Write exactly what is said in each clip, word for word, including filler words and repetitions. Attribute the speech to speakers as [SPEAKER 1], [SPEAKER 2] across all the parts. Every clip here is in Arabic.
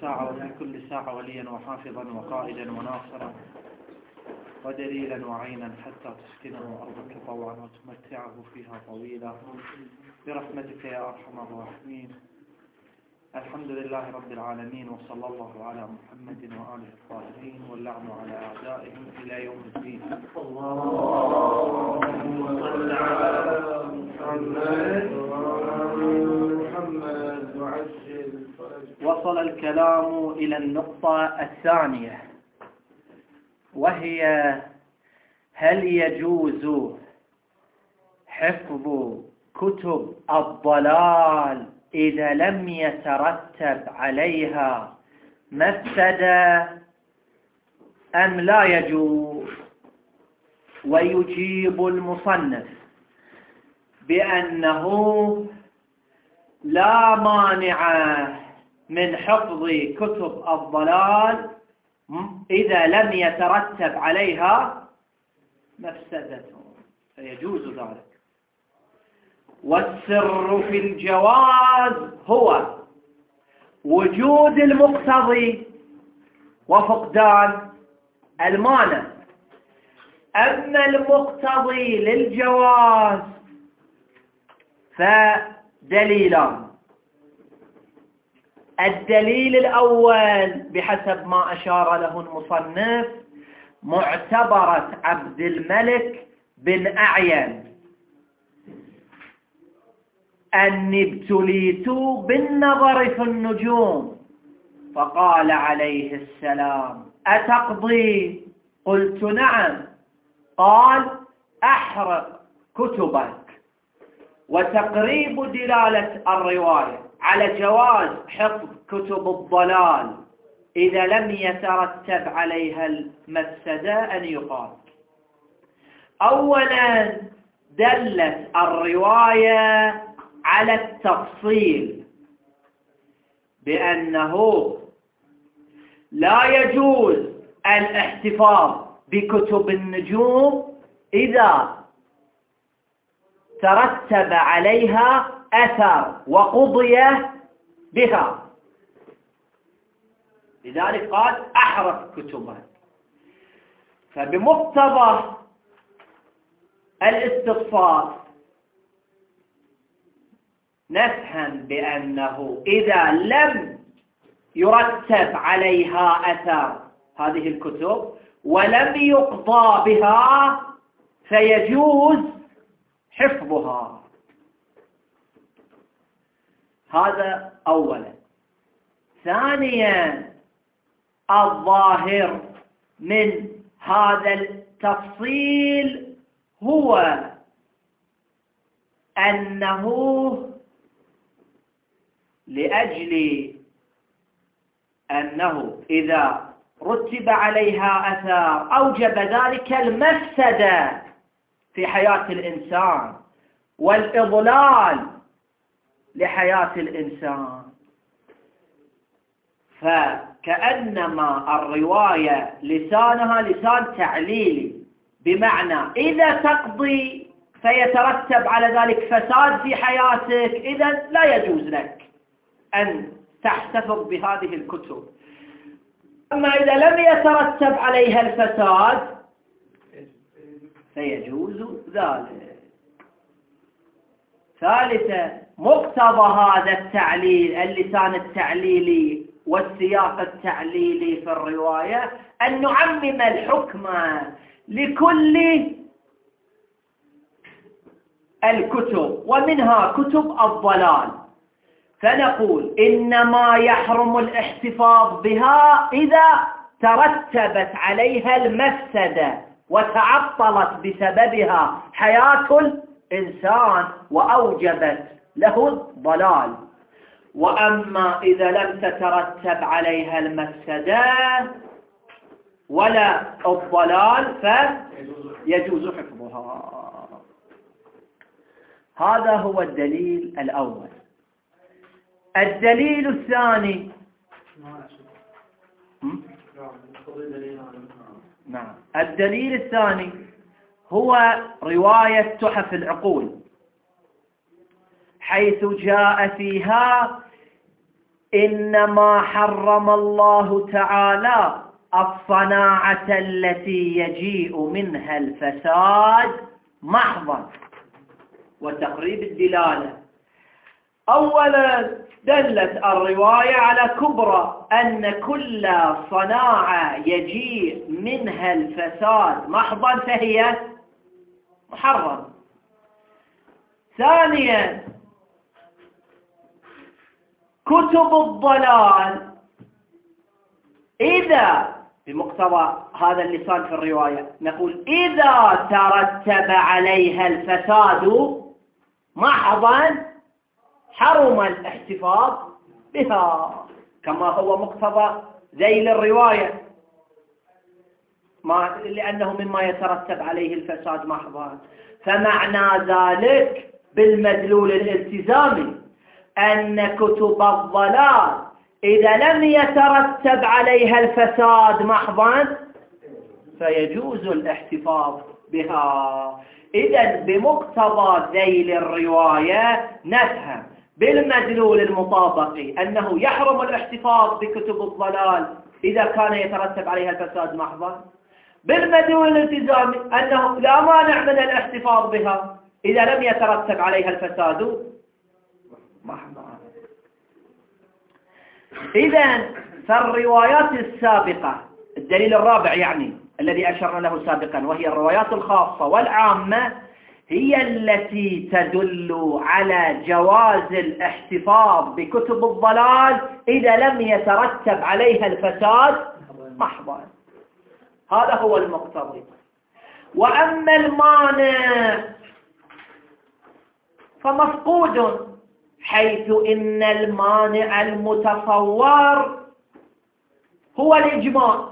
[SPEAKER 1] ساعة وفي كل ساعة وليا وحافظا وقائدا وناصرا ودليلا وعينا حتى تسكنه أرضك طوعا وتمتعه فيها طويلا برحمتك يا أرحم الراحمين. الحمد لله رب العالمين، وصلى الله على محمد وآله الطاهرين، واللعن على أعدائهم إلى يوم الدين. اللهم صل على محمد محمد وعجل. وصل الكلام إلى النقطة الثانية، وهي هل يجوز حفظ كتب الضلال إذا لم يترتب عليها مفسدة أم لا يجوز؟ ويجيب المصنف بأنه لا مانع من حفظ كتب الضلال إذا لم يترتب عليها مفسدة، فيجوز ذلك. والسر في الجواز هو وجود المقتضي وفقدان المانع. أما المقتضي للجواز فدليلان. الدليل الأول بحسب ما أشار له المصنف معتبرة عبد الملك بن أعين أني ابتليت بالنظر في النجوم فقال عليه السلام أتقضي؟ قلت نعم. قال أحرق كتبك. وتقريب دلالة الرواية على جواز حفظ كتب الضلال إذا لم يترتب عليها المفسدة أن يقال: أولا دلت الرواية على التفصيل بأنه لا يجوز الاحتفاظ بكتب النجوم إذا ترتب عليها أثر وقضي بها. لذلك قال أحرق كتبها. فبمقتضى الاستفسار نفهم بأنه إذا لم يرتب عليها أثر هذه الكتب ولم يقضى بها فيجوز حفظها. هذا أولا. ثانيا الظاهر من هذا التفصيل هو أنه لأجل أنه إذا رتب عليها أثار أوجب ذلك المفسدة في حياة الإنسان والإضلال لحياة الإنسان. فكأنما الرواية لسانها لسان تعليلي، بمعنى إذا تقضي فيترتب على ذلك فساد في حياتك، إذن لا يجوز لك أن تحتفظ بهذه الكتب. أما إذا لم يترتب عليها الفساد فيجوز ذلك. ثالثا مقتضى هذا التعليل، اللسان التعليلي والسياق التعليلي في الرواية، أن نعمم الحكم لكل الكتب ومنها كتب الضلال، فنقول إنما يحرم الاحتفاظ بها إذا ترتبت عليها المفسدة وتعطلت بسببها حياة الإنسان وأوجبت له الضلال. وأما إذا لم تترتب عليها المفسدة ولا الضلال فيجوز حفظها. هذا هو الدليل الأول. الدليل الثاني نعم الدليل الثاني هو رواية تحف العقول، حيث جاء فيها
[SPEAKER 2] إنما حرم الله تعالى الصناعة التي يجيء منها الفساد محضا. وتقريب الدلالة: أولا دلت الرواية على كبرى أن كل صناعة يجيء منها الفساد محضا فهي محرم. ثانيا كتب الضلال إذا بمقتضى هذا اللسان في الرواية نقول إذا ترتب عليها الفساد محضا حرم الاحتفاظ بها، كما هو مقتضى ذيل الرواية، ما لأنه مما يترتب عليه الفساد محضا. فمعنى ذلك بالمدلول الالتزامي أن كتب الضلال إذا لم يترتب عليها الفساد محضا فيجوز الاحتفاظ بها. إذا بمقتضى ذيل الرواية نفهم بالمدلول المطابقي أنه يحرم الاحتفاظ بكتب الضلال إذا كان يترتب عليها الفساد محضا، بالمدلول الالتزامي أنه لا مانع من الاحتفاظ بها إذا لم يترتب عليها الفساد محضا. إذن فالروايات السابقة، الدليل الرابع يعني الذي أشرنا له سابقا، وهي الروايات الخاصة والعامة، هي التي تدل على جواز الاحتفاظ بكتب الضلال إذا لم يترتب عليها الفساد محضا. هذا هو المقتضي. وأما المانع فمفقود، حيث إن المانع المتصور هو الإجماع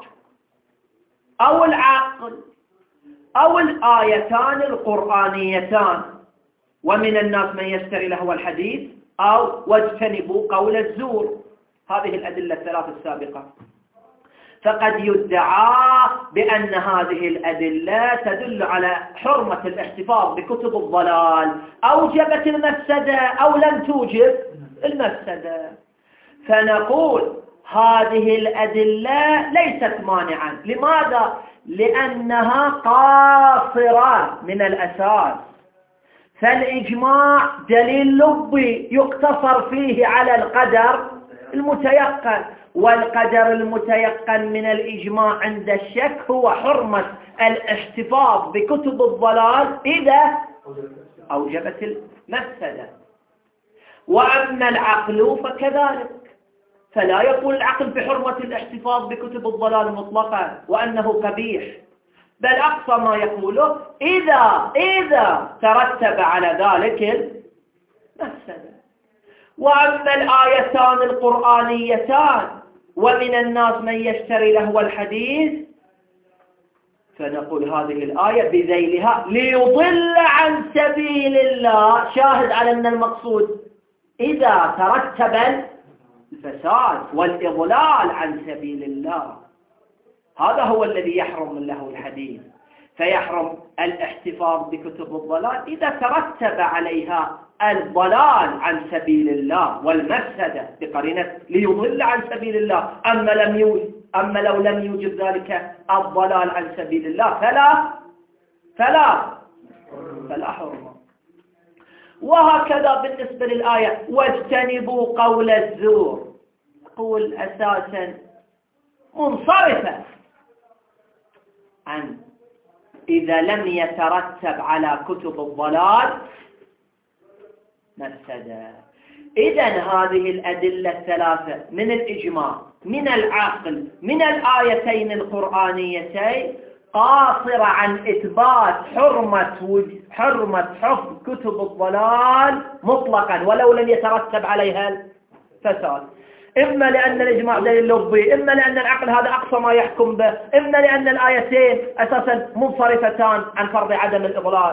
[SPEAKER 2] أو العقل أو الآيتان القرآنيتان، ومن الناس من يشتري لهو الحديث أو واجتنبوا قول الزور، هذه الأدلة الثلاث السابقة. فقد يدعى بأن هذه الأدلة تدل على حرمة الاحتفاظ بكتب الضلال، أوجبت المفسدة أو لم توجب المفسدة. فنقول هذه الأدلة ليست مانعا. لماذا؟ لأنها قاصرة من الأساس. فالإجماع دليل لبي يقتصر فيه على القدر المتيقن، والقدر المتيقن من الإجماع عند الشك هو حرمة الاحتفاظ بكتب الضلال إذا أوجبت المفسدة. وأما العقل فكذلك، فلا يقول العقل بحرمة الاحتفاظ بكتب الضلال مطلقا وأنه قبيح، بل أقصى ما يقوله إذا إذا ترتب على ذلك المفسدة. وأما الآيتان القرآنيتان ومن الناس من يشتري لهو الحديث، فنقول هذه الآية بذيلها ليضل عن سبيل الله، شاهد على أن المقصود إذا ترتب الفساد والإضلال عن سبيل الله، هذا هو الذي يحرم له الحديث. فيحرم الاحتفاظ بكتب الضلال إذا ترتب عليها الضلال عن سبيل الله والمفسدة بقرينة ليضل عن سبيل الله. أما لم يوجد أما لو لم يوجد ذلك الضلال عن سبيل الله فلا فلا فلا حرمة. وهكذا بالنسبة للآية واجتنبوا قول الزور، قول أساسا منصرفة عن إذا لم يترتب على كتب الضلال مفسدة. إذن هذه الأدلة الثلاثة من الإجماع من العقل من الآيتين القرآنيتين قاصرة عن إثبات حرمة حرمة حفظ كتب الضلال مطلقا ولو لم يترتب عليها الفساد، إما لأن الإجماع دليل لبي، إما لأن العقل هذا أقصى ما يحكم به، إما لأن الآيتين أساسا منصرفتان عن فرض عدم الإضلال.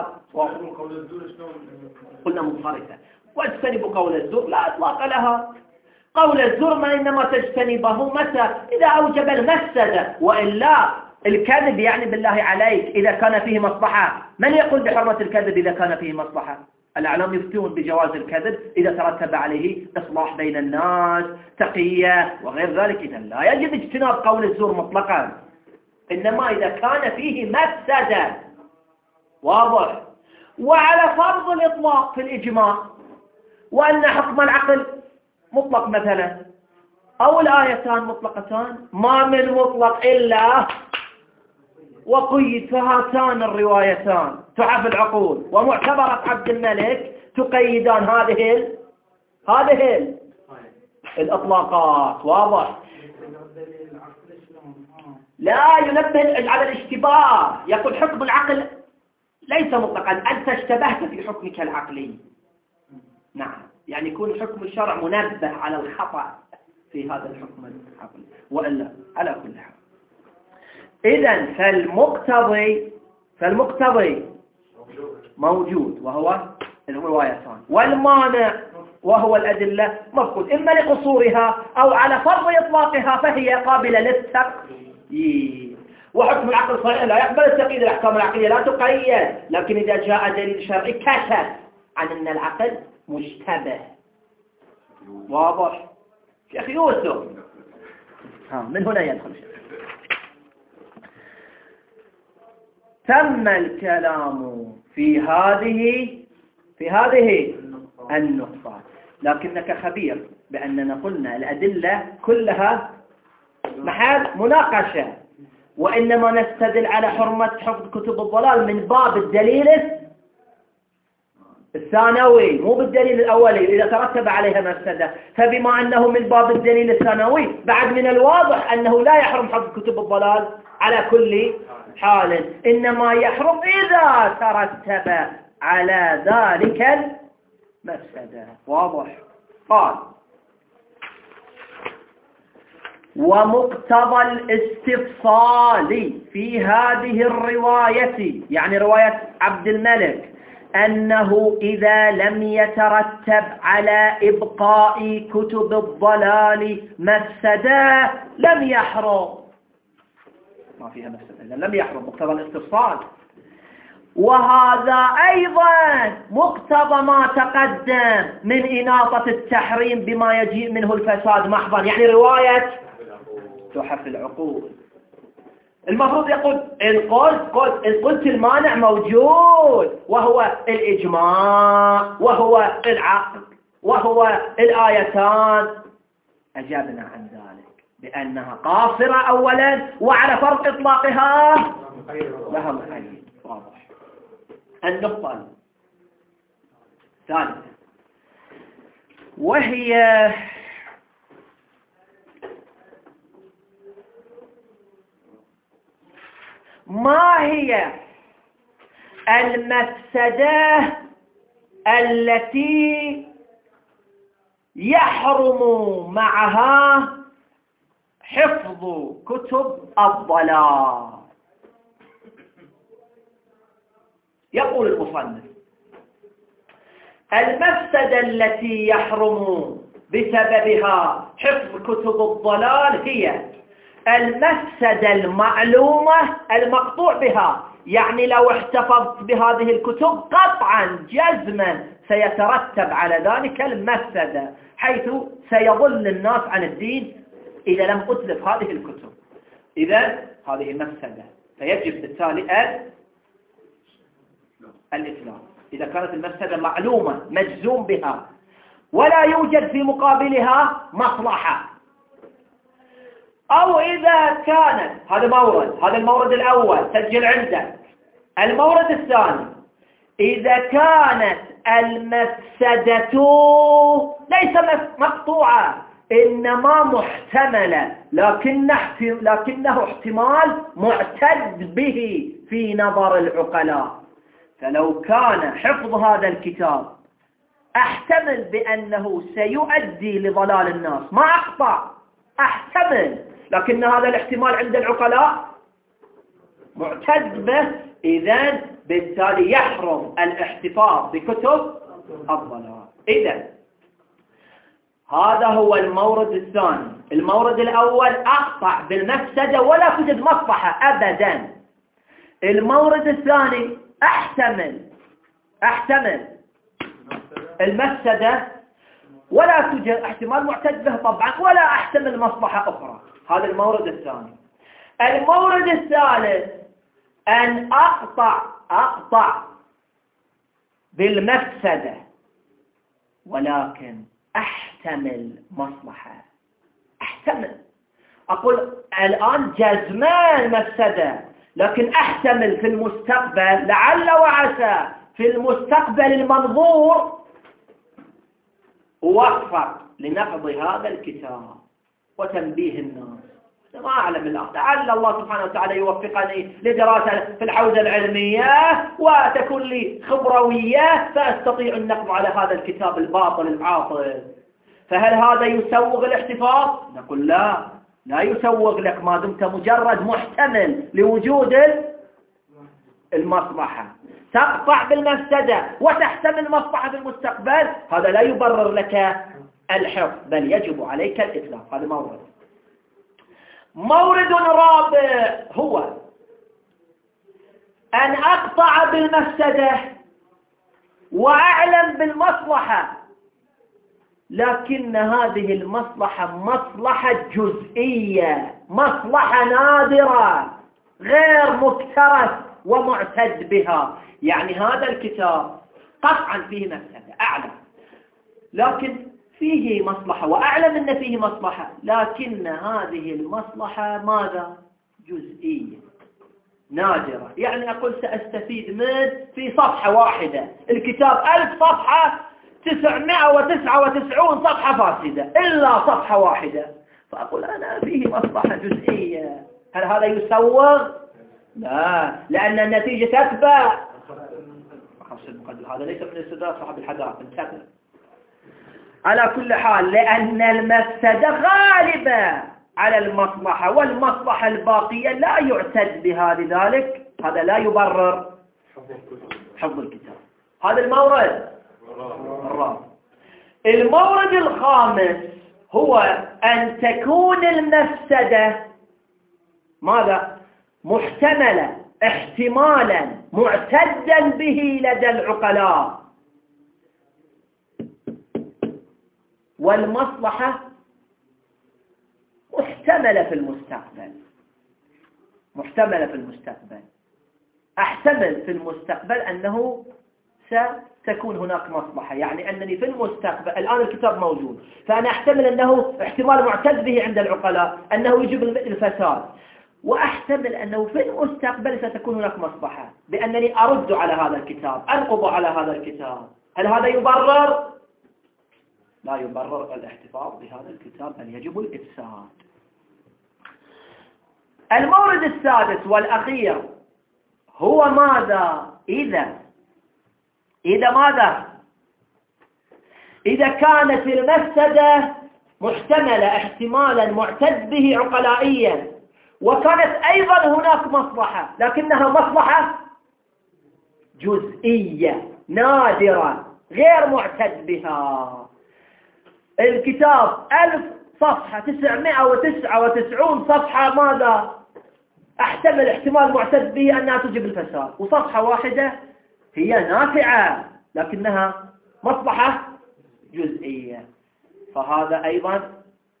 [SPEAKER 2] قلنا منصرفة. واجتنبوا قول الزور لا إطلاق لها. قول الزور ما إنما تجتنبه متى؟ إذا أوجب المفسدة، وإلا الكذب يعني بالله عليك إذا كان فيه مصلحة، من يقول بحرمة الكذب إذا كان فيه مصلحة؟ الأعلام يفتون بجواز الكذب إذا ترتب عليه إصلاح بين الناس، تقية وغير ذلك. إذا لا يجب اجتناب قول الزور مطلقا، إنما إذا كان فيه مفسدة. واضح. وعلى فرض الإطلاق في الإجماع، وأن حكم العقل مطلق مثلا، أو الآيتان مطلقتان، ما من مطلق إلا وقيد، فهاتان الروايتان تحف العقول ومعتبرة عبد الملك تقيدان هذه ال... هذه ال... الإطلاقات. واضح. لا ينبه على الاشتباه، يقول حكم العقل ليس مطلقا، أنت اشتبهت في حكمك العقلي. نعم، يعني يكون حكم الشرع منبه على الخطأ في هذا الحكم العقلي، وإلا على كل حال. إذن فالمقتضي فالمقتضي موجود وهو الروايتان، والمانع وهو الأدلة مفقود، إما لقصورها أو على فرض إطلاقها فهي قابلة للتقييد. وحكم العقل صحيح لا يقبل التقييد، الأحكام العقلية لا تقيد، لكن إذا جاء دليل شرعي كشف عن أن العقل مشتبه. واضح؟ شيخ يوسف ها من هنا يدخل شيخ. تم الكلام في هذه في هذه النقطة، لكنك خبير بأننا قلنا الأدلة كلها محل مناقشة، وإنما نستدل على حرمة حفظ كتب الضلال من باب الدليل الثانوي، مو بالدليل الأولي إذا ترتب عليها مفسدة. فبما أنه من باب الدليل الثانوي، بعد من الواضح أنه لا يحرم حفظ كتب الضلال على كل حال، إنما يحرم إذا ترتب على ذلك المفسدة. واضح. قال: ومقتضى الاستفصال في هذه الرواية، يعني رواية عبد الملك، أنه إذا لم يترتب على إبقاء كتب الضلال مفسدة لم يحرم. ما فيها مفسدة، لم يحرم، مقتضى الاستفصال. وهذا أيضا مقتضى ما تقدم من إناطة التحريم بما يجيء منه الفساد محضا، يعني رواية تحف العقول. المفروض يقول إن قلت قلت إن قلت المانع موجود، وهو الإجماع وهو العقل وهو الآيتان، أجابنا عن ذلك بأنها قاصرة أولا، وعلى فرض إطلاقها لها مقيد. واضح. النقطة الثالثة وهي ما هي المفسدة التي يحرم معها حفظ كتب الضلال؟ يقول المصنف: المفسدة التي يحرم بسببها حفظ كتب الضلال هي المفسدة المعلومة المقطوع بها، يعني لو احتفظت بهذه الكتب قطعا جزما سيترتب على ذلك المفسدة، حيث سيضل الناس عن الدين إذا لم أتلف هذه الكتب. إذا هذه المفسدة، فيجب بالتالي الإسلام إذا كانت المفسدة معلومة مجزوم بها ولا يوجد في مقابلها مصلحة، أو إذا كانت، هذا مورد، هذا المورد الأول سجل عندك. المورد الثاني: إذا كانت المفسدة ليس مقطوعة إنما محتملة، لكنه احتمال معتد به في نظر العقلاء، فلو كان حفظ هذا الكتاب أحتمل بأنه سيؤدي لضلال الناس، ما أخطأ، أحتمل، لكن هذا الاحتمال عند العقلاء معتد به، إذن بالتالي يحرم الاحتفاظ بكتب الضلال. إذن هذا هو المورد الثاني. المورد الأول أقطع بالمفسدة ولا توجد مصلحة أبدا. المورد الثاني أحتمل أحتمل المفسدة ولا توجد احتمال معتد به طبعا ولا احتمل مصلحة أخرى. هذا المورد الثاني. المورد الثالث أن أقطع أقطع بالمفسدة ولكن أحتمل مصلحة. أحتمل أقول الآن جزمان مفسدة لكن أحتمل في المستقبل لعل وعسى في المستقبل المنظور ووفق لنقض هذا الكتاب وتنبيه الناس. ما أعلم الآن، لعل الله سبحانه وتعالى يوفقني لدراسة في الحوزة العلمية وتكون لي خبروية فأستطيع النقض على هذا الكتاب الباطل العاطل. فهل هذا يسوغ الاحتفاظ؟ نقول لا، لا يسوغ لك ما دمت مجرد محتمل لوجود المصلحة. تقطع بالمفسدة وتحتمل مصلحة في المستقبل، هذا لا يبرر لك الحفظ بل يجب عليك الإتلاف. هذا مورد. مورد رابع هو أن أقطع بالمفسدة وأعلم بالمصلحة لكن هذه المصلحة مصلحة جزئية، مصلحة نادرة غير مكترث ومعتد بها. يعني هذا الكتاب قطعا فيه مفسدة أعلم، لكن فيه مصلحة وأعلم أن فيه مصلحة، لكن هذه المصلحة ماذا؟ جزئية نادرة. يعني أقول سأستفيد من في صفحة واحدة، الكتاب ألف صفحة تسعمائة وتسعة وتسعين صفحة فاسدة إلا صفحة واحدة، فأقول أنا فيه مصلحة جزئية. هل هذا يسوغ؟ لا، لأن النتيجة تتبع. هذا ليس من استدراك صاحب الحداثة. انتبه. على كل حال لأن المفسدة غالبة على المصلحة والمصلحة الباقية لا يعتد بها، لذلك هذا لا يبرر حفظ الكتاب. هذا المورد الرابع. المورد الخامس هو أن تكون المفسدة ماذا؟ محتملة احتمالا معتدا به لدى العقلاء، والمصلحة محتملة في المستقبل. محتملة في المستقبل، أحتمل في المستقبل أنه ستكون هناك مصلحة، يعني أنني في المستقبل الآن الكتاب موجود، فأنا أحتمل أنه احتمال معتد به عند العقلاء أنه يجب الفساد، وأحتمل أنه في المستقبل ستكون هناك مصلحة بأنني أرد على هذا الكتاب، أنقض على هذا الكتاب. هل هذا يبرر؟ لا يبرر الاحتفاظ بهذا الكتاب بل يجب الإفساد. المورد السادس والأخير هو ماذا؟ إذا إذا ماذا؟ إذا كانت المفسدة محتملة احتمالا معتد به عقلائيا، وكانت أيضا هناك مصلحة لكنها مصلحة جزئية نادرة غير معتد بها. الكتاب ألف صفحة تسعمائة وتسعة وتسعين صفحة ماذا؟ احتمل احتمال معتد به أنها تجب الفساد، وصفحة واحدة هي نافعة لكنها مصلحة جزئية، فهذا أيضا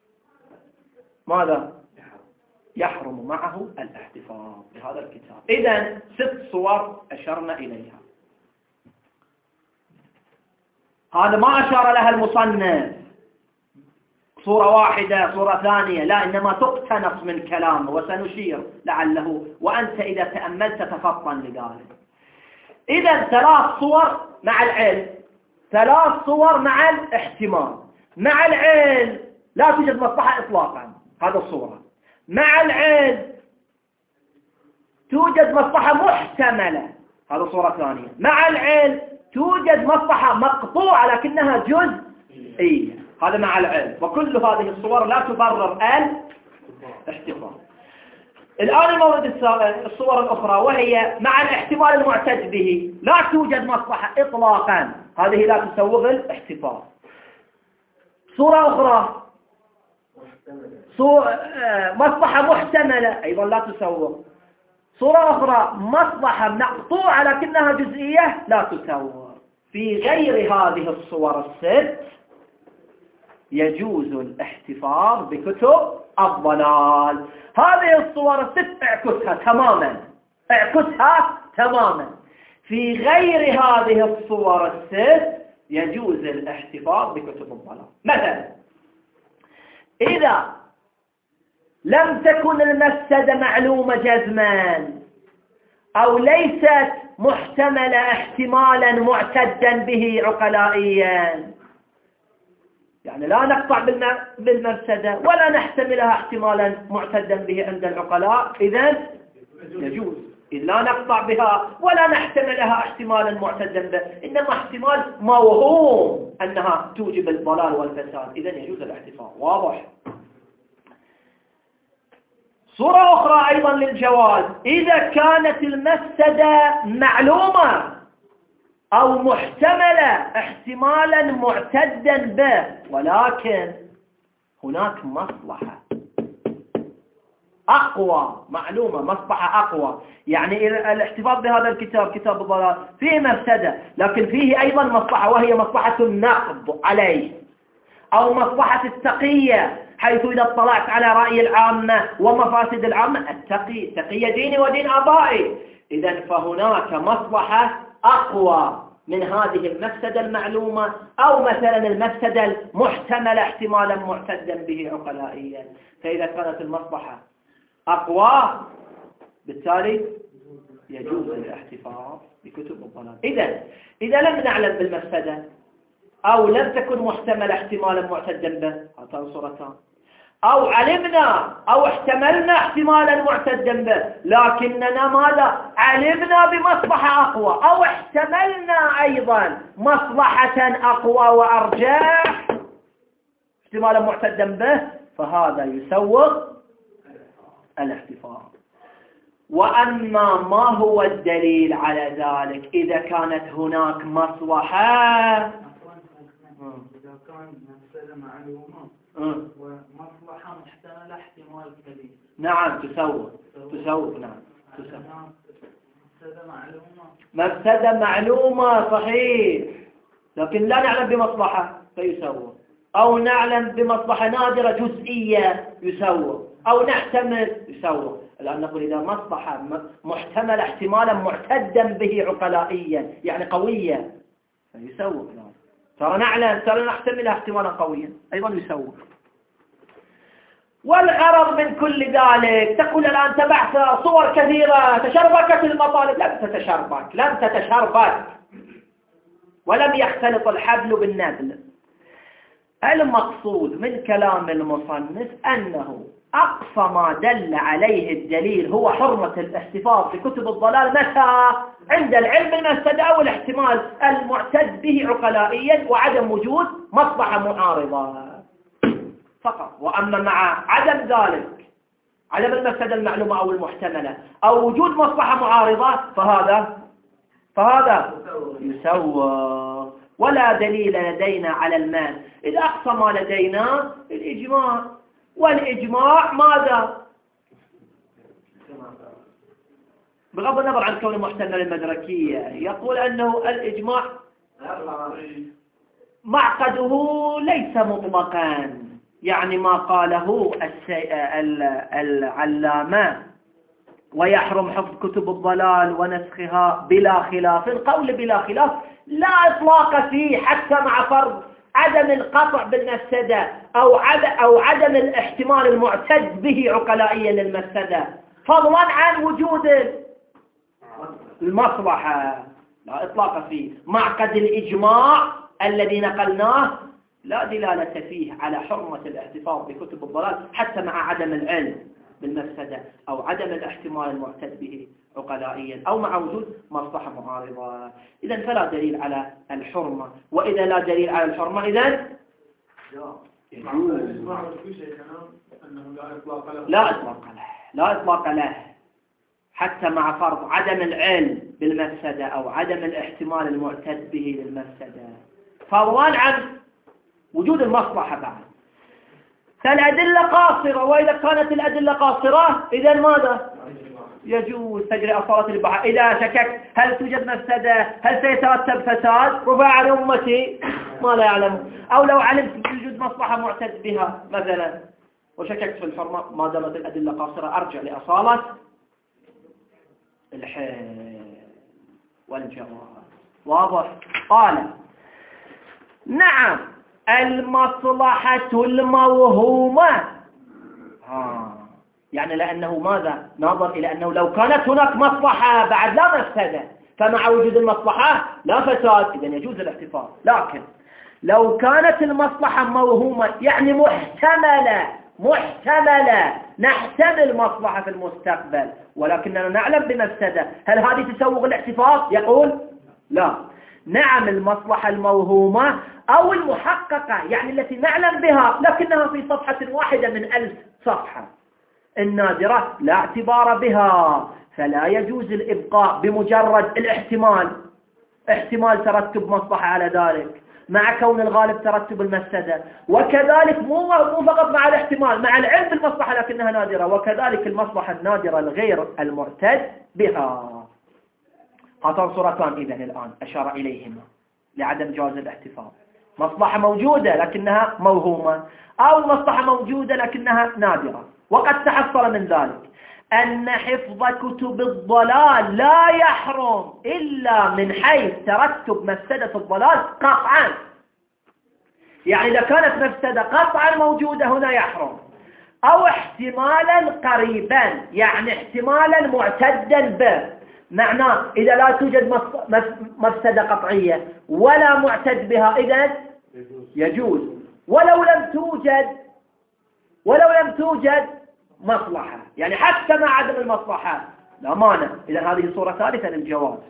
[SPEAKER 2] ماذا؟ يحرم معه الاحتفاظ بهذا الكتاب. إذن ست صور أشرنا إليها. هذا ما أشار لها المصنف صورة واحدة صورة ثانية، لا، إنما تقتنص من كلامه وسنشير لعله، وأنت إذا تأملت تفطن لذلك. إذن ثلاث صور مع العلم، ثلاث صور مع الاحتمال. مع العلم لا توجد مصلحة إطلاقا، هذا الصورة. مع العلم توجد مصلحة محتملة، هذا صورة ثانية. مع العلم توجد مصلحة مقطوعة لكنها جزئية، هذا مع العلم. وكل هذه الصور لا تبرر الاحتفاظ. الآن المورد الصور الأخرى وهي مع الاحتمال المعتد به لا توجد مصلحة إطلاقا، هذه لا تسوغ الاحتفاظ. صورة أخرى مصلحة محتملة أيضا لا تسوغ. صورة أخرى مصلحة مقطوعة لكنها جزئية لا تسوغ. في غير هذه الصور الست يجوز الاحتفاظ بكتب الضلال. هذه الصور الست اعكسها تماما، اعكسها تماما. في غير هذه الصور الست يجوز الاحتفاظ بكتب الضلال. مثلا إذا لم تكن المفسدة معلومة جزما أو ليست محتملة احتمالا معتدا به عقلائيا، يعني لا نقطع بالمفسدة ولا نحتملها احتمالا معتدا به عند العقلاء، إذن يجوز. إذ لا نقطع بها ولا نحتملها احتمالا معتدا به، إنما احتمال موهوم أنها توجب الضلال والفساد، إذن يجوز الاحتفاظ. واضح؟ صورة أخرى أيضا للجواز: إذا كانت المفسدة معلومة أو محتملة احتمالا معتدا به، ولكن هناك مصلحة أقوى، معلومة مصلحة أقوى. يعني الاحتفاظ بهذا الكتاب كتاب الضلال فيه مفسدة، لكن فيه أيضا مصلحة، وهي مصلحة النقض عليه أو مصلحة التقية، حيث إذا اطلعت على رأي العامة ومفاسد العامة التقي تقي ديني ودين آبائي. إذن فهناك مصلحة أقوى من هذه المفسدة المعلومة أو مثلا المفسدة المحتملة احتمالا معتدا به عقلائيا. فإذا كانت المصلحة أقوى بالتالي يجوز الاحتفاظ بكتب الضلال. إذن إذا لم نعلم بالمفسدة أو لم تكن محتملة احتمالا معتدا به، هاتان صورتان، أو علمنا أو احتملنا احتمالا معتدا به لكننا ماذا؟ علمنا بمصلحة أقوى أو احتملنا أيضا مصلحة أقوى وأرجح احتمالا معتدا به، فهذا يسوغ الاحتفاظ. وأما ما هو الدليل على ذلك؟ إذا كانت هناك مصلحة،
[SPEAKER 1] إذا كان مفسدة معلومة ومصلحة محتملة احتمال كبير،
[SPEAKER 2] نعم تسوغ تسوغ نعم تسوغ.
[SPEAKER 1] مفسدة معلومة
[SPEAKER 2] مفسدة معلومة صحيح، لكن لا نعلم بمصلحة فيسوغ، أو نعلم بمصلحة نادرة جزئية يسوغ، أو نحتمل يسوغ. الآن نقول إذا مصلحة محتملة احتمالا معتدا به عقلائيا يعني قوية فيسوغ. نعم ترى نعلم ترى نحتملها احتمالا قويا أيضا يسوغ. والغرض من كل ذلك تقول الآن تبعت صور كثيرة تشربكت المطالب. لم تتشربك لم تتشربك ولم يختلط الحبل بالنبل. المقصود من كلام المصنف أنه أقصى ما دل عليه الدليل هو حرمة الاحتفاظ بكتب الضلال متى؟ عند العلم المفسدة أو الاحتمال المعتد به عقلائيا وعدم وجود مصلحة معارضة فقط. وأما مع عدم ذلك، عدم المفسدة المعلومة أو المحتملة أو وجود مصلحة معارضة، فهذا فهذا يسوى. ولا دليل لدينا على المال. إذا أقصى ما لدينا الإجماع، والإجماع ماذا؟ بغض النظر عن كون محتمل المدركية، يقول أنه الإجماع معقده ليس مطلقا، يعني ما قاله العلامة ويحرم حفظ كتب الضلال ونسخها بلا خلاف، القول بلا خلاف لا إطلاق فيه حتى مع فرض عدم القطع بالمفسدة أو عدم, أو عدم الاحتمال المعتد به عقلائيا للمفسدة، فضلا عن وجود المصلحة لا إطلاق فيه. معقد الإجماع الذي نقلناه لا دلالة فيه على حرمة الاحتفاظ بكتب الضلال حتى مع عدم العلم بالمفسدة أو عدم الاحتمال المعتد به عقلائيا أو مع وجود مصلحة معارضة. إذن فلا دليل على الحرمة، وإذا لا دليل على الحرمة إذن لا إطلاق له لا إطلاق له حتى مع فرض عدم العلم بالمفسدة أو عدم الاحتمال المعتد به للمفسدة، فضلا عن وجود المصلحة بعد. فالأدلة قاصرة، وإذا كانت الأدلة قاصرة إذن ماذا؟ يجوز تجري أصالة البحر. إذا شككت هل توجد مفسدة، هل سيترتب فساد، رفع عن أمتي ما لا يعلم. أو لو علمت بوجود مصلحة معتد بها مثلا وشككت في الحرمة، ما دامت الأدلة قاصرة أرجع لأصالة الحل والجواز. واضح؟ قال نعم المصلحة الموهومة، ها يعني لأنه ماذا؟ نظر إلى أنه لو كانت هناك مصلحة بعد لا مفسدة، فمع وجود المصلحة لا فساد، إذن يجوز الاحتفاظ. لكن لو كانت المصلحة موهومة يعني محتملة محتملة نحتمل مصلحة في المستقبل ولكننا نعلم بمفسدة، هل هذه تسوغ الاحتفاظ؟ يقول لا. نعم المصلحة الموهومة أو المحققة يعني التي نعلم بها لكنها في صفحة واحدة من ألف صفحة، النادرة لا اعتبار بها، فلا يجوز الإبقاء بمجرد الاحتمال، احتمال ترتب مصلحة على ذلك مع كون الغالب ترتب المفسدة. وكذلك مو مو فقط مع الاحتمال، مع العلم بالمصلحة لكنها نادرة، وكذلك المصلحة النادرة الغير المعتد بها. هاتان صورتان إذن الآن أشار إليهما لعدم جواز الاحتفاظ: مصلحة موجودة لكنها موهومة، أو مصلحة موجودة لكنها نادرة. وقد تحصل من ذلك أن حفظ كتب الضلال لا يحرم إلا من حيث ترتب مفسدة الضلال قطعا. يعني إذا كانت مفسدة قطعا موجودة هنا يحرم، أو احتمالا قريبا يعني احتمالا معتدا به. معناه إذا لا توجد مفسدة قطعية ولا معتد بها إذن يجوز، ولو لم توجد ولو لم توجد مصلحة، يعني حتى مع عدم المصلحة لا مانع. إذن هذه صورة ثالثة للجواز.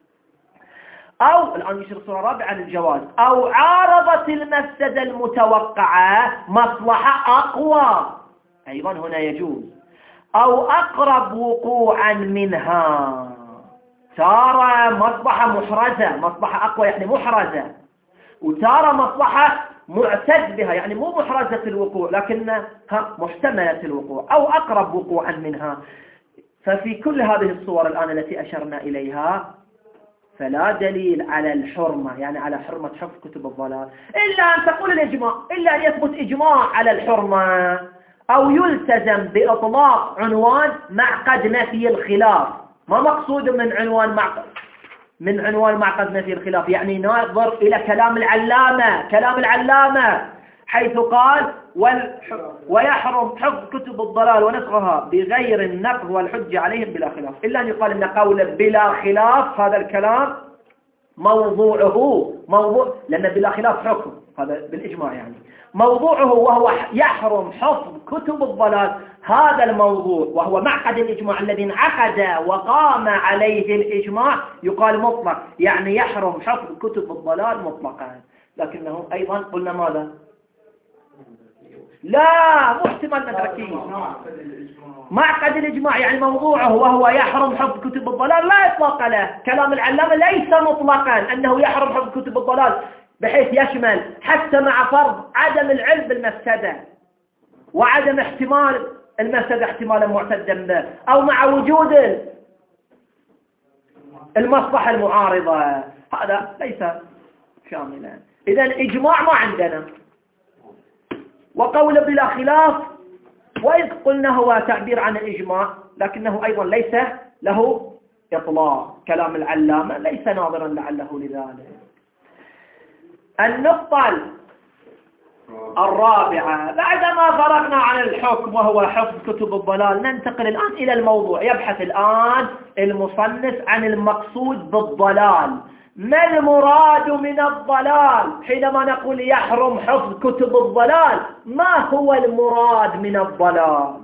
[SPEAKER 2] أو الآن يشير صورة رابعة للجواز: أو عارضت المفسدة المتوقعة مصلحة أقوى، أيضا هنا يجوز. أو أقرب وقوعا منها، تارة مصلحة محرزة، مصلحة أقوى يعني محرزة، وتارة مصلحة معتد بها يعني مو محرزة الوقوع لكنها محتملة الوقوع، أو أقرب وقوعا منها. ففي كل هذه الصور الآن التي أشرنا إليها فلا دليل على الحرمة، يعني على حرمة حفظ كتب الضلال، إلا أن تقول الإجماع، إلا أن يثبت إجماع على الحرمة، أو يلتزم بإطلاق عنوان معقد نفي الخلاف. ما مقصود من عنوان معقد من عنوان معقد نفي الخلاف؟ يعني ننظر إلى كلام العلامة كلام العلامة حيث قال ويحرم حفظ كتب الضلال ونسخها بغير النقض والحجة عليهم بلا خلاف. إلا أن يقال إن قول بلا خلاف هذا الكلام موضوعه موضوع، لأن بلا خلاف حكم، هذا بالإجماع يعني موضوعه وهو يحرم حفظ كتب الضلال، هذا الموضوع وهو معقد الإجماع الذي انعقد وقام عليه الإجماع يقال مطلق، يعني يحرم حفظ كتب الضلال مطلقا. لكنه أيضا قلنا ماذا؟ لا محتمل مدركي. معقد الإجماع يعني موضوعه وهو يحرم حفظ كتب الضلال لا إطلاق له. كلام العلامة ليس مطلقا أنه يحرم حفظ كتب الضلال بحيث يشمل حتى مع فرض عدم العلم بالمفسدة وعدم احتمال المفسدة احتمالا معتدا به، أو مع وجود المصلحة المعارضة، هذا ليس شاملا. إذا الإجماع ما عندنا، وقول بلا خلاف وإذ قلنا هو تعبير عن الإجماع لكنه أيضا ليس له إطلاق. كلام العلامة ليس ناظرا لعله لذلك. النقطة الرابعة بعدما فرغنا عن الحكم وهو حفظ كتب الضلال ننتقل الآن إلى الموضوع. يبحث الآن المصنف عن المقصود بالضلال. ما المراد من الضلال؟ حينما نقول يحرم حفظ كتب الضلال ما هو المراد من الضلال؟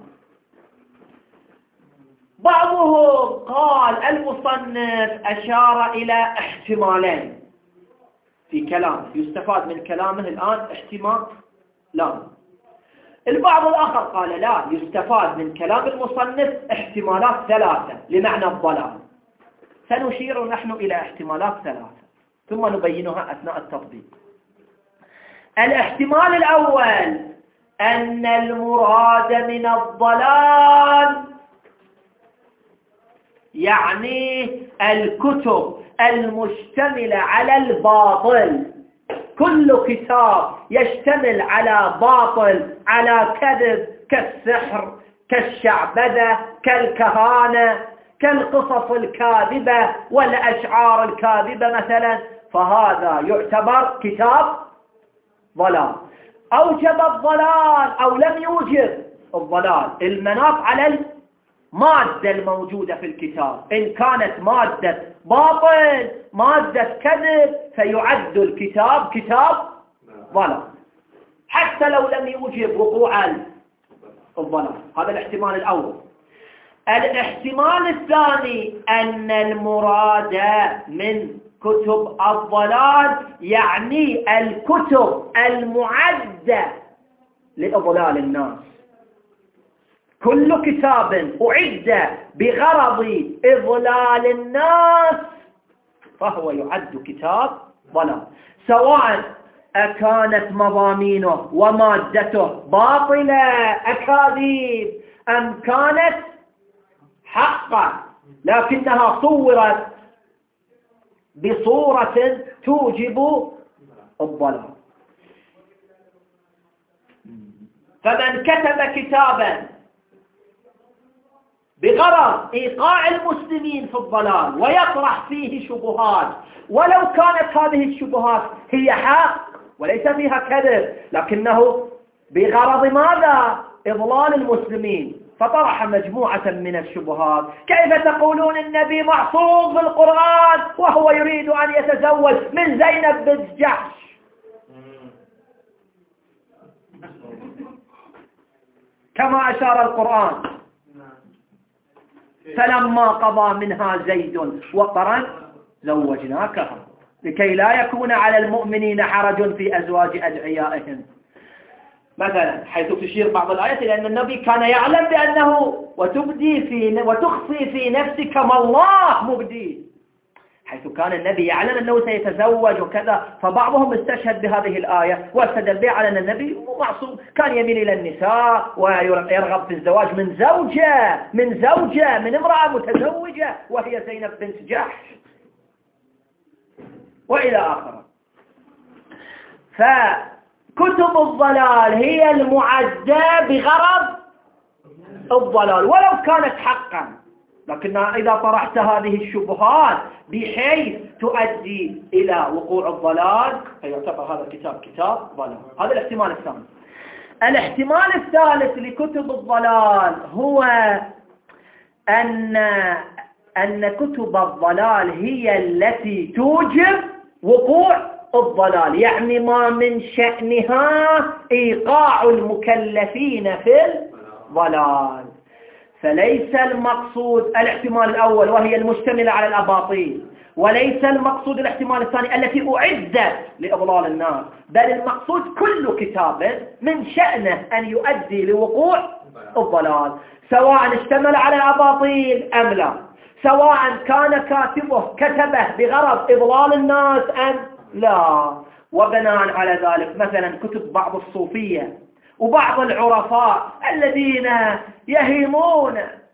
[SPEAKER 2] بعضهم قال المصنف أشار إلى احتمالين في كلام يستفاد من كلامه الآن احتمال لا. البعض الآخر قال لا، يستفاد من كلام المصنف احتمالات ثلاثة لمعنى الضلال. سنشير نحن إلى احتمالات ثلاثة ثم نبينها أثناء التطبيق. الاحتمال الأول أن المراد من الضلال يعني الكتب المشتملة على الباطل. كل كتاب يشتمل على باطل، على كذب، كالسحر، كالشعبذة، كالكهانة، كالقصص الكاذبة والأشعار الكاذبة مثلا، فهذا يعتبر كتاب ضلال. أوجب الضلال أو لم يوجب الضلال، المناط على المادة الموجودة في الكتاب. إن كانت مادة باطل، مادة كذب، فيعد الكتاب كتاب ضلال حتى لو لم يوجب وقوع الضلال. هذا الاحتمال الأول. الاحتمال الثاني أن المراد من كتب الضلال يعني الكتب المعدة لإضلال الناس. كل كتاب أعد بغرض إضلال الناس فهو يعد كتاب ضلال، سواء أكانت مضامينه ومادته باطلة أكاذيب أم كانت حقا لكنها صورت بصورة توجب الضلال. فمن كتب كتابا بغرض إيقاع المسلمين في الضلال ويطرح فيه شبهات، ولو كانت هذه الشبهات هي حق وليس فيها كذب، لكنه بغرض ماذا؟ إضلال المسلمين، فطرح مجموعة من الشبهات. كيف تقولون النبي معصوم في القرآن وهو يريد أن يتزوج من زينب بنت جحش؟ كما أشار القرآن: فلما قضى منها زيد وطرا زوجناكها لكي لا يكون على المؤمنين حرج في أزواج أدعيائهم مثلا، حيث تشير بعض الآيات لأن النبي كان يعلم بأنه وتبدي في وتخفي في نفسك ما الله مبدي، حيث كان النبي يعلم أنه سيتزوج وكذا، فبعضهم استشهد بهذه الآية واستدل بها على أن النبي معصوم، كان يميل إلى النساء ويرغب في الزواج من زوجة من زوجة من امرأة متزوجة وهي زينب بنت جحش وإلى آخره. فكتب الضلال هي المعدة بغرض الضلال ولو كانت حقا، لكنها إذا طرحت هذه الشبهات بحيث تؤدي إلى وقوع الضلال فيعتبر هذا الكتاب كتاب ضلال. هذا الاحتمال الثاني. الاحتمال الثالث لكتب الضلال هو أن أن كتب الضلال هي التي توجب وقوع الضلال، يعني ما من شأنها إيقاع المكلفين في الضلال. فليس المقصود الاحتمال الأول وهي المشتملة على الأباطيل، وليس المقصود الاحتمال الثاني التي أعدت لإضلال الناس، بل المقصود كل كتاب من شأنه أن يؤدي لوقوع الضلال، سواء اشتمل على الأباطيل أم لا، سواء كان كاتبه كتبه بغرض إضلال الناس أم لا. وبناء على ذلك مثلا كتب بعض الصوفية وبعض العرفاء الذين يهيمون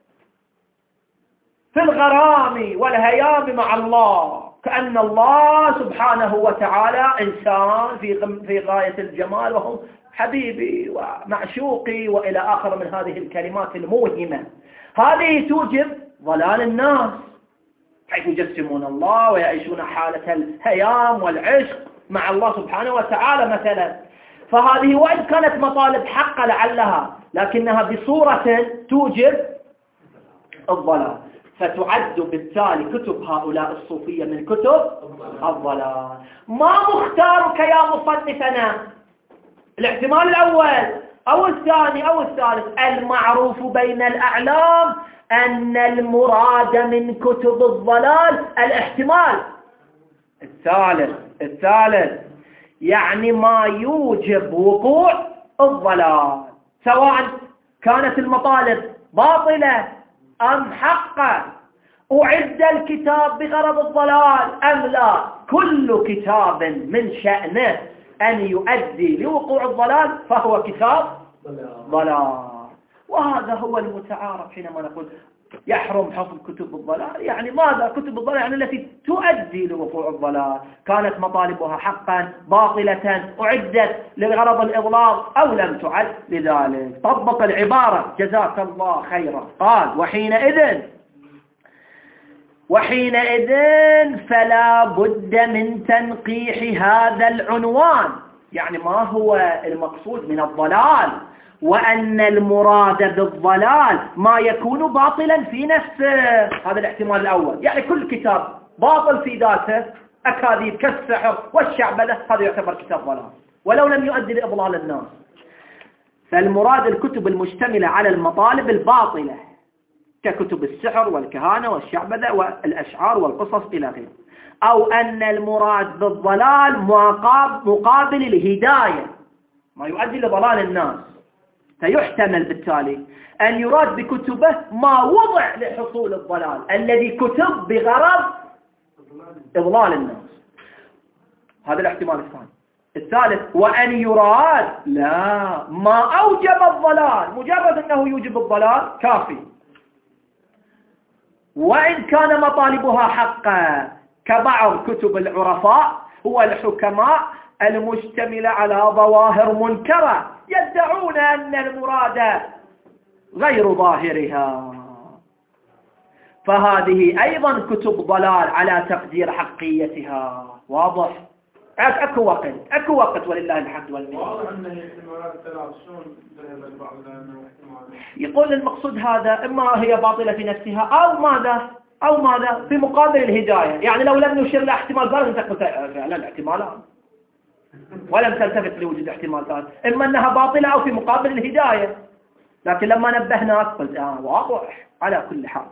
[SPEAKER 2] في الغرام والهيام مع الله كأن الله سبحانه وتعالى إنسان في في غاية الجمال وهم حبيبي ومعشوقي وإلى آخر من هذه الكلمات الموهمة، هذه توجب ضلال الناس حيث يجسمون الله ويعيشون حالة الهيام والعشق مع الله سبحانه وتعالى مثلا. فهذه وإن كانت مطالب حق لعلها لكنها بصورة توجب الضلال، فتعد بالتالي كتب هؤلاء الصوفية من كتب الضلال. ما مختارك يا مصنفنا؟ الاحتمال الأول أو الثاني أو الثالث؟ المعروف بين الأعلام أن المراد من كتب الضلال الاحتمال الثالث الثالث يعني ما يوجب وقوع الضلال، سواء كانت المطالب باطلة أم حقا، أعد الكتاب بغرض الضلال أم لا، كل كتاب من شأنه أن يؤدي لوقوع الضلال فهو كتاب ضلال. وهذا هو المتعارف حينما نقول يحرم حفظ كتب الضلال. يعني ماذا كتب الضلال؟ يعني التي تؤدي لوقوع الضلال، كانت مطالبها حقا باطلة، أعدت لغرض الإضلال أو لم تعد لذلك. طبق العبارة جزاك الله خيرا. قال وحينئذ وحينئذ فلا بد من تنقيح هذا العنوان. يعني ما هو المقصود من الضلال، وأن المراد بالضلال ما يكون باطلا في نفسه. هذا الاحتمال الأول، يعني كل كتاب باطل في ذاته، أكاذيب كالسحر والشعبذة، هذا يعتبر كتاب ضلال ولو لم يؤدي لإضلال الناس. فالمراد الكتب المشتملة على المطالب الباطلة ككتب السحر والكهانة والشعبذة والأشعار والقصص إلى غيره. أو أن المراد بالضلال مقابل الهداية، ما يؤدي لضلال الناس. فيحتمل بالتالي أن يراد بكتبه ما وضع لحصول الضلال الذي كتب بغرض إضلال الناس. هذا الاحتمال الثاني. الثالث وأن يراد لا ما أوجب الضلال، مجرد أنه يوجب الضلال كافي، وإن كان مطالبها حقا كبعض كتب العرفاء والحكماء المشتملة على ظواهر منكرة يدعون أن المراد غير ظاهرها، فهذه أيضا كتب ضلال على تقدير حقيتها. واضح؟ أكو وقت أكو وقت ولله الحمد والمنة.
[SPEAKER 3] واضح أن الاحتمالات ثلاث شلون ذهب البعض لأنه احتمال.
[SPEAKER 2] يقول المقصود هذا إما هي باطلة في نفسها أو ماذا أو ماذا في مقابل الهداية. يعني لو لم نشير له احتمال ثالث تقول فعلا احتمالات ولم تلتفت لوجود احتمال ثالث، إما أنها باطلة أو في مقابل الهداية. لكن لما نبهناك قلت آه واضح. على كل حال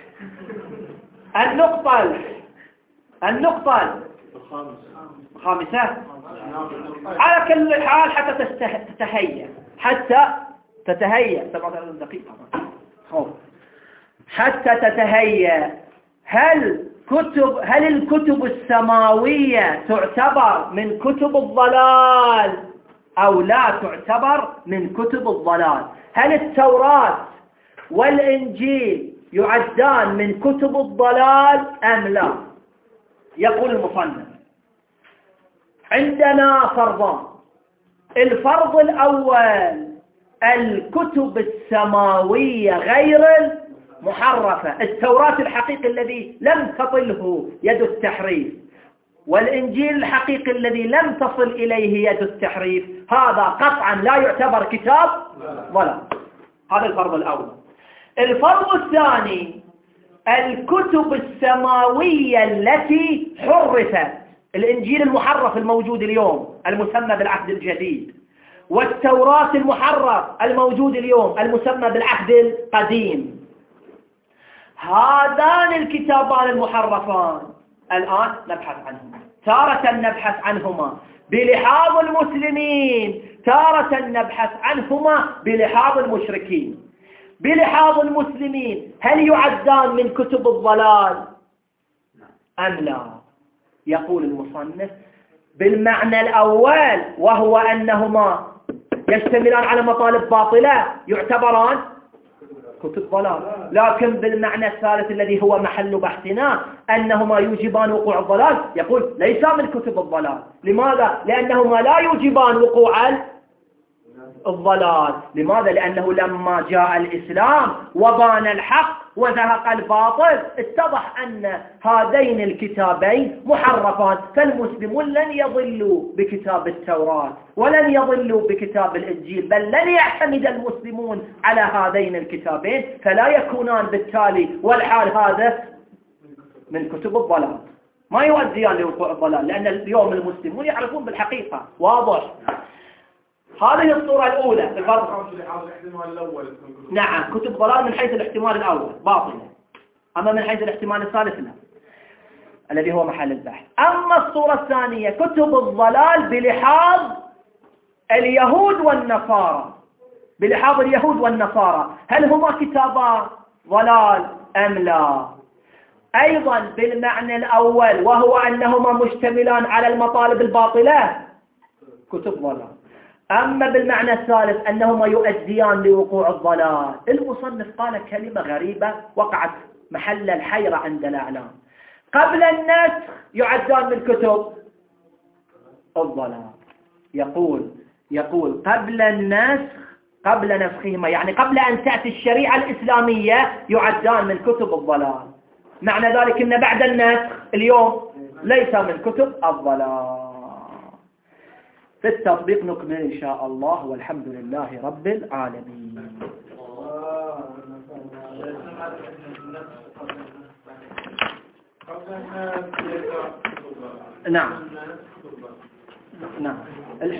[SPEAKER 2] النقطة النقطة الخامسة على كل حال حتى تتهيأ حتى تتهيأ سبعة دقيقة خوف حتى تتهيأ هل كتب هل الكتب السماوية تعتبر من كتب الضلال أو لا تعتبر من كتب الضلال؟ هل التوراة والإنجيل يعدان من كتب الضلال أم لا؟ يقول المصنف عندنا فرضان. الفرض الأول الكتب السماوية غير محرفة، التوراة الحقيقي الذي لم تطله يد التحريف، والإنجيل الحقيقي الذي لم تصل إليه يد التحريف، هذا قطعا لا يعتبر كتاب ضلال. هذا الفرض الأول. الفرض الثاني الكتب السماوية التي حرفت، الإنجيل المحرف الموجود اليوم المسمى بالعهد الجديد، والتوراة المحرف الموجود اليوم المسمى بالعهد القديم. هذان الكتابان المحرفان الآن نبحث عنهما، تارة نبحث عنهما بلحاظ المسلمين، تارة نبحث عنهما بلحاظ المشركين. بلحاظ المسلمين هل يعدان من كتب الضلال أم لا؟ يقول المصنف بالمعنى الأول وهو أنهما يشتملان على مطالب باطلة يعتبران كتب ضلال، لكن بالمعنى الثالث الذي هو محل بحثنا أنهما يوجبان وقوع الضلال يقول ليس من كتب الضلال. لماذا؟ لأنهما لا يوجبان وقوع الضلال. لماذا؟ لأنه لما جاء الإسلام وبان الحق وزهق الباطل اتضح أن هذين الكتابين محرفان، فالمسلمون لن يضلوا بكتاب التوراة ولن يضلوا بكتاب الإنجيل، بل لن يعتمد المسلمون على هذين الكتابين، فلا يكونان بالتالي والحال هذا من كتب الضلال، ما يؤديان لوقوع الضلال، لأن اليوم المسلمون يعرفون بالحقيقة. واضح؟ هذه الصورة الأولى في الفرق. نعم، كتب ضلال من حيث الاحتمال الأول باطلة، أما من حيث الاحتمال الثالث لا، الذي هو محل البحث. أما الصورة الثانية كتب الضلال بلحاظ اليهود والنصارى، بلحاظ اليهود والنصارى هل هما كتابا ضلال أم لا؟ أيضا بالمعنى الأول وهو أنهما مشتملان على المطالب الباطلة كتب ضلال. أما بالمعنى الثالث أنهما يؤديان لوقوع الضلال، المصنف قال كلمة غريبة وقعت محل الحيرة عند الأعلام. قبل النسخ يعدان من كتب الضلال. يقول يقول قبل النسخ قبل نسخهما، يعني قبل أن تأتي الشريعة الإسلامية يعدان من كتب الضلال. معنى ذلك أن بعد النسخ اليوم ليس من كتب الضلال. في التطبيق نكمل إن شاء الله، والحمد لله رب العالمين. نعم نعم